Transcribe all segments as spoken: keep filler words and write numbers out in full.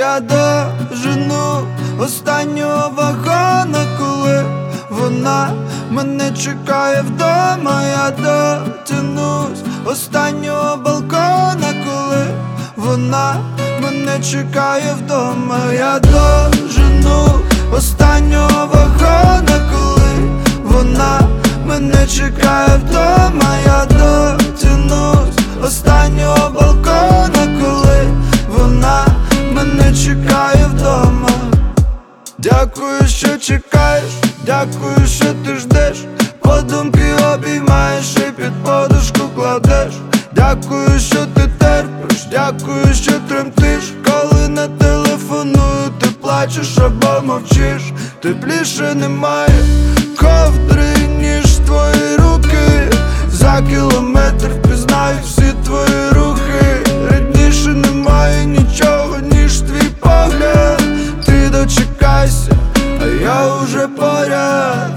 Я дожену останнього вагона, коли вона мене чекає вдома. Я дотянусь останнього балкона, коли вона мене чекає вдома. Я дожену останнього вагона, коли вона мене чекає вдома. Я дотянусь останнього балкона, коли вона мене чекає вдома. Дякую, що чекаєш, дякую, що ти ждеш, подумки обіймаєш і під подушку кладеш. Дякую, що ти терпиш, дякую, що тремтиш, коли не телефоную, ти плачеш або мовчиш. Тепліше немає ковдри, ніж твої руки. За кілометр впізнаю всі твої рухи. Рідніше немає нічого, ніж твій погляд. Ти дочекайся, а я уже поряд.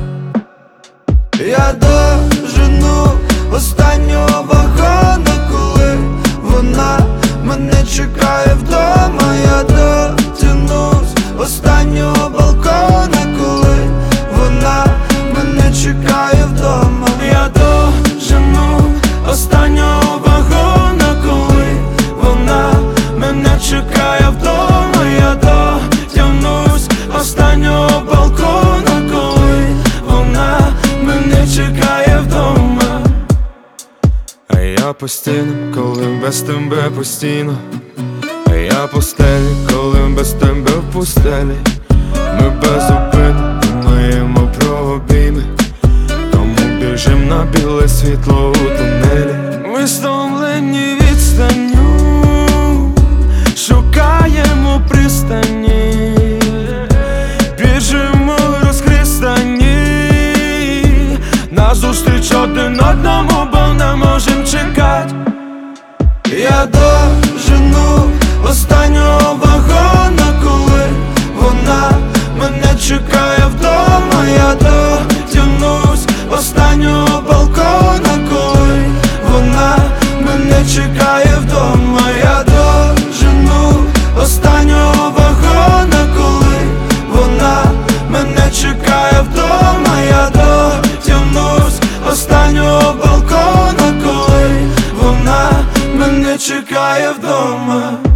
Я дожену останнього вагона, коли вона мене чекає вдома. Я дотянусь останнього балкона, коли вона мене чекає вдома. Я дожену останнього вагона, коли вона мене чекає вдома. Я дотягнусь останнього балкона, коли вона мене чекає вдома. А я по стінам, коли без тебе постійно. А я по стелі, коли без тебе в пустелі. Ми безупинно думаємо про обійми, тому біжим на біле світло у тунелі. Ми стомлені відстанню, шукаємо пристані, біжимо розхристані, назустріч один одному, бо не можем чекати. Я дожену останнього вагона, коли вона мене чекає вдома. Я дотягнусь останнього балкона, коли вона мене чекає вдома. Я дожену останнього вагона, коли вона мене чекає вдома. Я дотягнусь останнього балкона, коли вона мене чекає вдома.